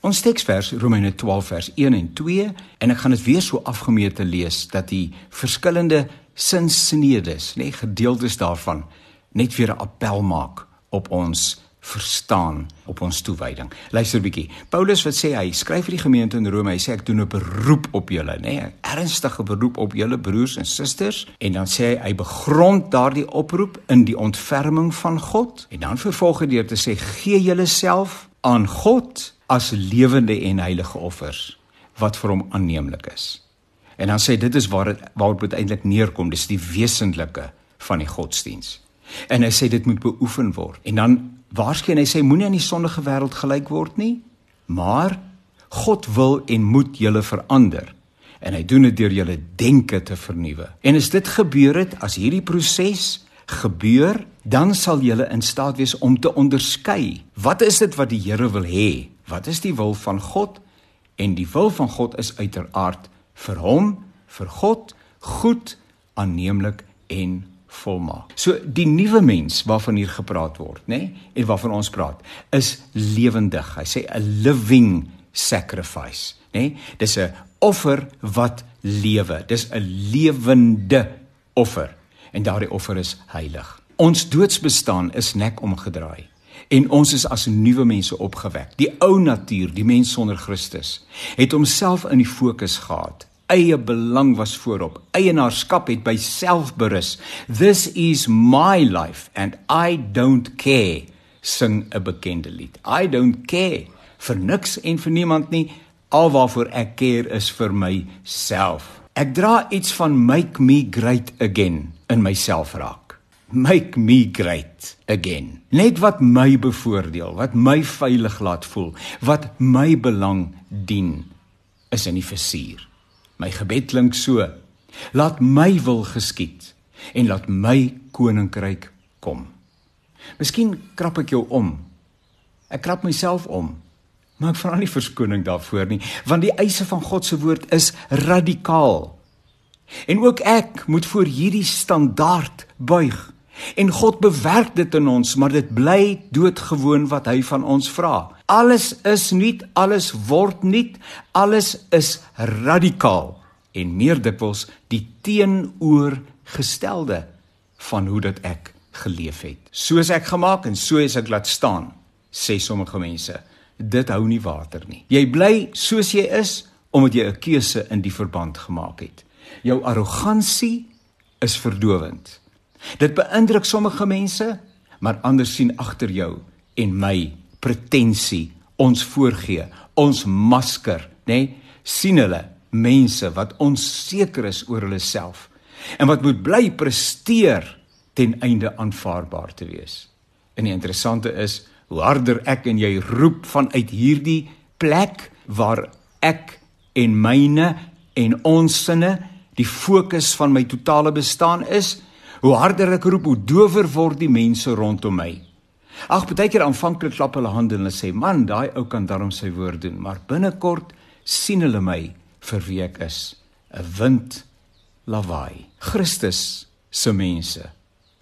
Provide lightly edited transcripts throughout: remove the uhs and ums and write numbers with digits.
Ons teksvers, Romeine 12 vers 1 en 2, en ek gaan dit weer so afgemete lees, dat die verskillende sinsnedes, gedeeltes daarvan, net weer 'n appel maak op ons verstaan, op ons toewyding. Luister 'n bietjie. Paulus wat sê hy, skryf vir die gemeente in Rome, hy sê ek doen 'n beroep op julle, 'n ernstige beroep op julle broers en susters, en dan sê hy begrond daardie oproep in die ontferming van God, en dan vervolg hy deur te sê, gee julle self aan God as lewende en heilige offers, wat vir hom aanneemlik is. En dan sê dit is waarop dit eintlik neerkom, dis die wesentlike van die godsdiens. En hy sê dit moet beoefen word. En dan waarskyn hy sê moenie aan die sondige wêreld gelyk word nie, maar God wil en moet julle verander. En hy doen dit deur julle denke te vernuwe. En as dit gebeur het, as hierdie proses gebeur, dan sal julle in staat wees om te onderskei. Wat is dit wat die Here wil hê? Wat is die wil van God? En die wil van God is uiteraard vir hom, vir God, goed, aanneemlik en volmaak. So die nuwe mens waarvan hier gepraat word, en waarvan ons praat, is lewendig. Hy sê 'n living sacrifice, Dis 'n offer wat lewe. Dis 'n lewende offer. En daardie offer is heilig. Ons doodsbestaan is nek omgedraai. En ons is as nuwe mense opgewek. Die ou natuur, die mens sonder Christus, het homself in die fokus gehad. Eie belang was voorop. Eienaarskap het by self berus. This is my life and I don't care, sing 'n bekende lied. I don't care vir niks en vir niemand nie. Al waarvoor ek care is vir myself. Ek dra iets van make me great again in myself raak. Make me great again. Net wat my bevoordeel, wat my veilig laat voel, wat my belang dien, is in die vizier. My gebed klink so, laat my wil geskied, en laat my koninkryk kom. Miskien krap ek jou om, ek krap myself om, maar ek vra nie verskoning daarvoor nie, want die eise van God se woord is radikaal. En ook ek moet voor hierdie standaard buig, en God bewerk dit in ons, maar dit bly doodgewoon wat hy van ons vra. Alles is nuut, alles word nuut, alles is radikaal, en meer dikwels die teenoorgestelde van hoe dat ek geleef het. So is ek gemaak en so is ek laat staan, sê sommige mense. Dit hou nie water nie. Jy bly soos jy is, omdat jy 'n keuse in die verband gemaak het. Jou arrogansie is verdowend. Dit beïndruk sommige mense, maar anders sien agter jou en my pretensie, ons voorgee, ons masker, sien hulle mense wat onseker is oor hulle self en wat moet bly presteer ten einde aanvaarbaar te wees. En die interessante is, hoe harder ek en jy roep vanuit hierdie plek waar ek en myne en ons sinne die fokus van my totale bestaan is, hoe harder ek roep, hoe dower word die mense rondom my. Ag, baie keer aanvanklik klap hulle hande en hulle sê, man, daai ou kan daarom sy woord doen, maar binnekort sien hulle my vir wie ek is, 'n wind lawaai. Christus se mense.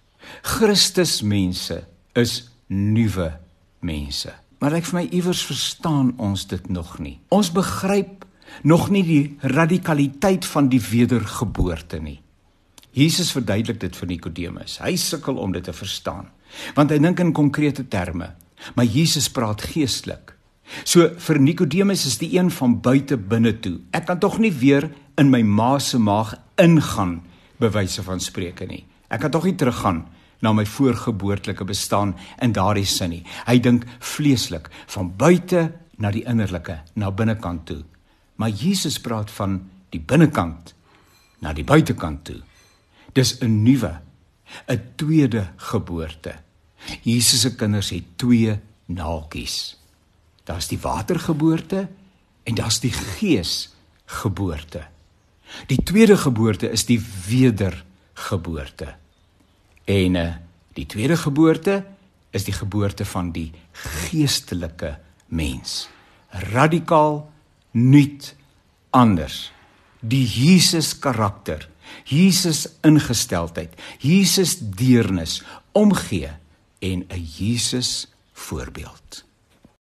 Christus mense is nuwe mense. Maar ek vir my iewers verstaan ons dit nog nie. Ons begryp nog nie die radikaliteit van die wedergeboorte nie. Jesus verduidelik dit vir Nikodemus. Hy sukkel om dit te verstaan, want hy dink in konkrete terme, maar Jesus praat geestelik. So vir Nikodemus is die een van buite binne toe. Ek kan tog nie weer in my ma se maag ingaan, by wyse van spreke nie. Ek kan tog nie teruggaan na my voorgeboortelike bestaan in daardie sin nie. Hy dink vleeslik, van buite na die innerlike, na binnekant toe. Maar Jesus praat van die binnekant na die buitekant toe. Dis 'n nuwe, 'n tweede geboorte. Jesus se kinders het twee naaltjies. Daar's die watergeboorte en daar's die geesgeboorte. Die tweede geboorte is die wedergeboorte. En die tweede geboorte is die geboorte van die geestelike mens. Radikaal, nuut, anders. Die Jesus karakter, Jesus ingesteldheid, Jesus deernis, omgee en 'n Jesus voorbeeld.